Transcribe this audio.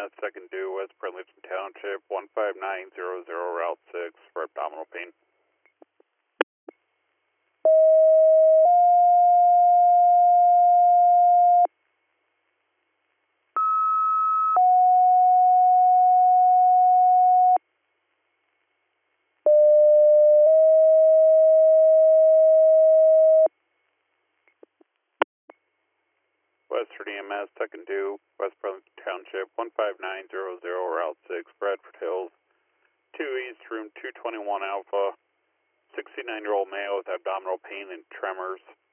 EMS, second due, West Burlington Township, 15900, Route 6 for abdominal pain. Western EMS, second due, West Burlington Township, 15900, Route 6, Bradford Hills, 2 East, room 221 Alpha, 69-year-old male with abdominal pain and tremors.